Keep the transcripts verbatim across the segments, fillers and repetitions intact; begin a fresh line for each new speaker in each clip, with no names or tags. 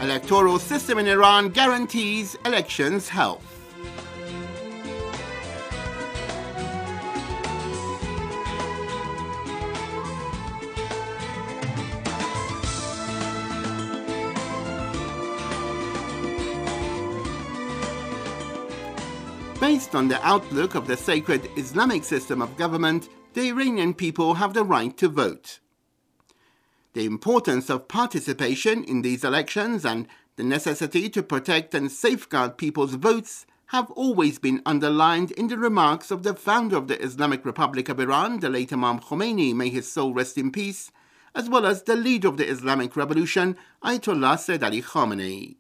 Electoral system in Iran guarantees elections health. Based on the outlook of the sacred Islamic system of government, the Iranian people have the right to vote. The importance of participation in these elections and the necessity to protect and safeguard people's votes have always been underlined in the remarks of the founder of the Islamic Republic of Iran, the late Imam Khomeini, may his soul rest in peace, as well as the leader of the Islamic Revolution, Ayatollah Sayyid Ali Khamenei.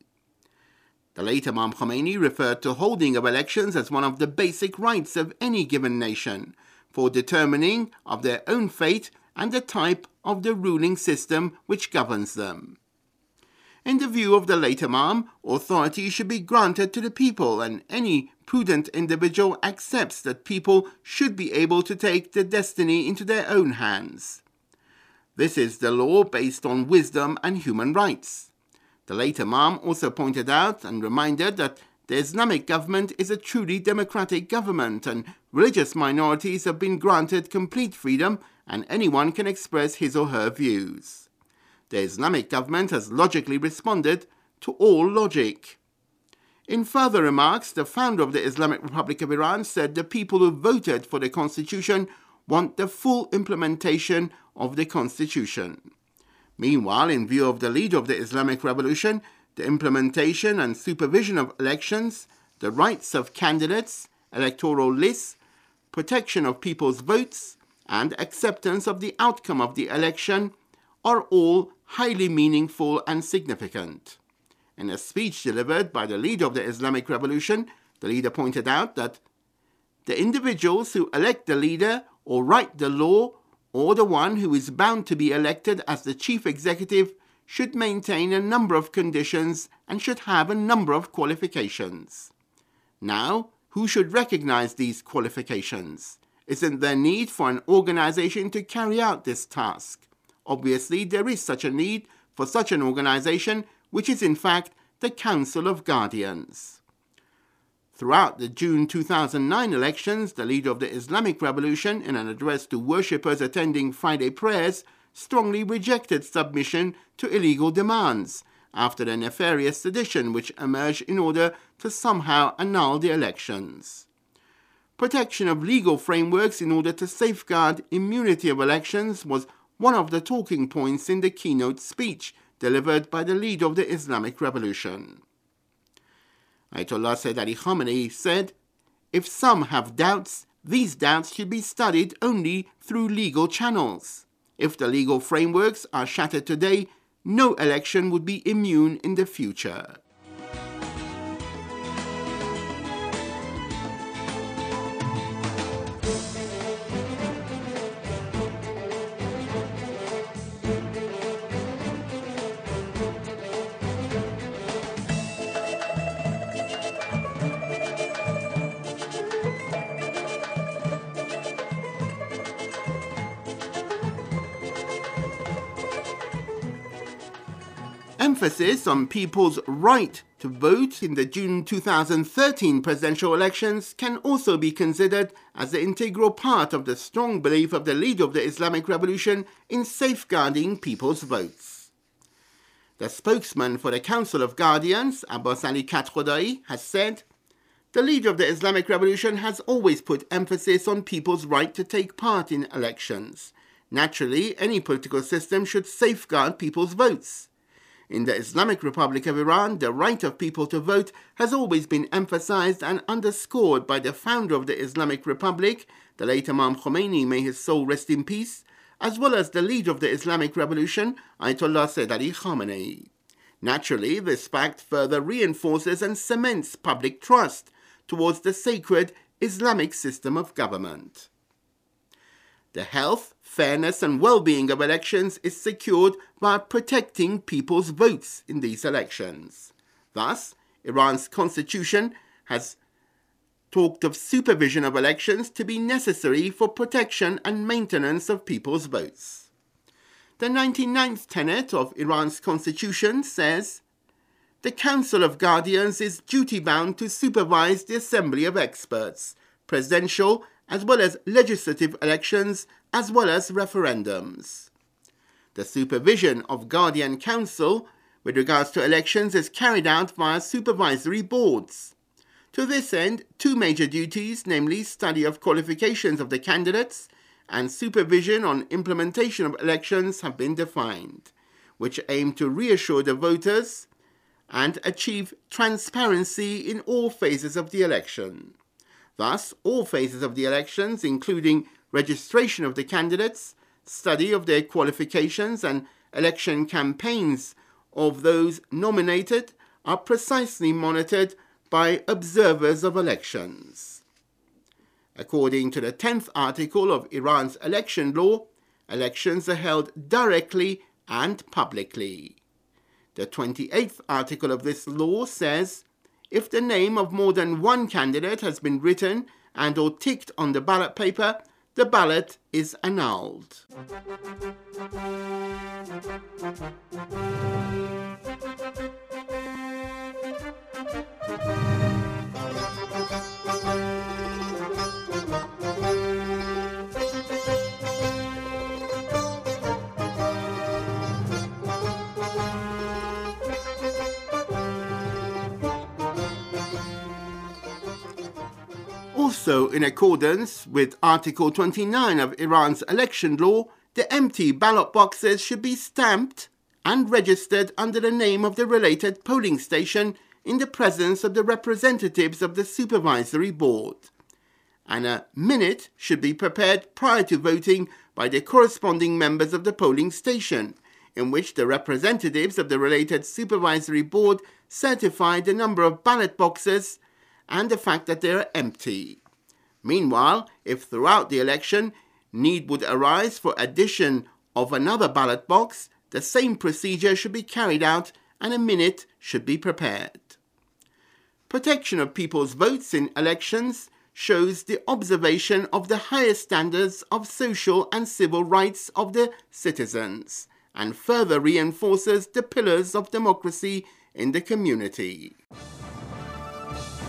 The late Imam Khomeini referred to holding of elections as one of the basic rights of any given nation for determining of their own fate and the type of the ruling system which governs them. In the view of the late Imam, authority should be granted to the people, and any prudent individual accepts that people should be able to take their destiny into their own hands. This is the law based on wisdom and human rights. The late Imam also pointed out and reminded that the Islamic government is a truly democratic government, and religious minorities have been granted complete freedom and anyone can express his or her views. The Islamic government has logically responded to all logic. In further remarks, the founder of the Islamic Republic of Iran said the people who voted for the constitution want the full implementation of the constitution. Meanwhile, in view of the leader of the Islamic Revolution, the implementation and supervision of elections, the rights of candidates, electoral lists, protection of people's votes, and acceptance of the outcome of the election are all highly meaningful and significant. In a speech delivered by the leader of the Islamic Revolution, the leader pointed out that the individuals who elect the leader or write the law or the one who is bound to be elected as the chief executive should maintain a number of conditions and should have a number of qualifications. Now, who should recognize these qualifications? Isn't there need for an organization to carry out this task? Obviously, there is such a need for such an organization, which is in fact the Council of Guardians. Throughout the June two thousand nine elections, the leader of the Islamic Revolution, in an address to worshippers attending Friday prayers, strongly rejected submission to illegal demands after the nefarious sedition which emerged in order to somehow annul the elections. Protection of legal frameworks in order to safeguard immunity of elections was one of the talking points in the keynote speech delivered by the leader of the Islamic Revolution. Ayatollah Sayyid Ali Khamenei said, "If some have doubts, these doubts should be studied only through legal channels. If the legal frameworks are shattered today, no election would be immune in the future." Emphasis on people's right to vote in the June two thousand thirteen presidential elections can also be considered as an integral part of the strong belief of the leader of the Islamic Revolution in safeguarding people's votes. The spokesman for the Council of Guardians, Abbas Ali Katkhodai, has said, "The leader of the Islamic Revolution has always put emphasis on people's right to take part in elections. Naturally, any political system should safeguard people's votes. In the Islamic Republic of Iran, the right of people to vote has always been emphasized and underscored by the founder of the Islamic Republic, the late Imam Khomeini, may his soul rest in peace, as well as the leader of the Islamic Revolution, Ayatollah Sayyid Ali Khamenei. Naturally, this fact further reinforces and cements public trust towards the sacred Islamic system of government. The health, fairness and well-being of elections is secured by protecting people's votes in these elections. Thus, Iran's constitution has talked of supervision of elections to be necessary for protection and maintenance of people's votes. The ninety-ninth tenet of Iran's constitution says, the Council of Guardians is duty-bound to supervise the assembly of experts, presidential as well as legislative elections, as well as referendums. The supervision of Guardian Council with regards to elections is carried out via supervisory boards. To this end, two major duties, namely study of qualifications of the candidates and supervision on implementation of elections, have been defined, which aim to reassure the voters and achieve transparency in all phases of the election. Thus, all phases of the elections, including registration of the candidates, study of their qualifications, and election campaigns of those nominated, are precisely monitored by observers of elections. According to the tenth article of Iran's election law, elections are held directly and publicly. The twenty-eighth article of this law says, if the name of more than one candidate has been written and or ticked on the ballot paper, the ballot is annulled. Also, in accordance with Article twenty-nine of Iran's election law, the empty ballot boxes should be stamped and registered under the name of the related polling station in the presence of the representatives of the supervisory board. And a minute should be prepared prior to voting by the corresponding members of the polling station, in which the representatives of the related supervisory board certify the number of ballot boxes and the fact that they are empty. Meanwhile, if throughout the election need would arise for addition of another ballot box, the same procedure should be carried out and a minute should be prepared. Protection of people's votes in elections shows the observation of the highest standards of social and civil rights of the citizens and further reinforces the pillars of democracy in the community.